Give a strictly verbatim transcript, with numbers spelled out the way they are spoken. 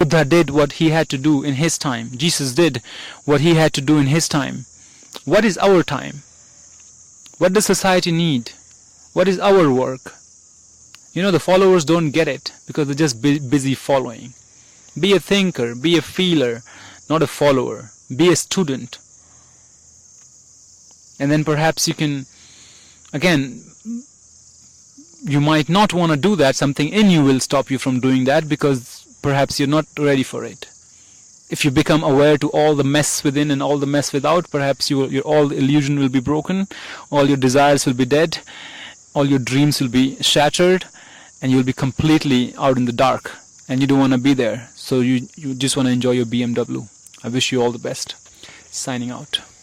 Buddha did what he had to do in his time. Jesus did what he had to do in his time. What is our time? What does society need? What is our work? You know, the followers don't get it because they're just bu- busy following. Be a thinker, be a feeler, not a follower. Be a student. And then perhaps you can, again, you might not want to do that. Something in you will stop you from doing that because perhaps you're not ready for it. If you become aware to all the mess within and all the mess without, perhaps you will, your all the illusion will be broken, all your desires will be dead, all your dreams will be shattered, and you'll be completely out in the dark, and you don't want to be there. So you, you just want to enjoy your B M W. I wish you all the best. Signing out.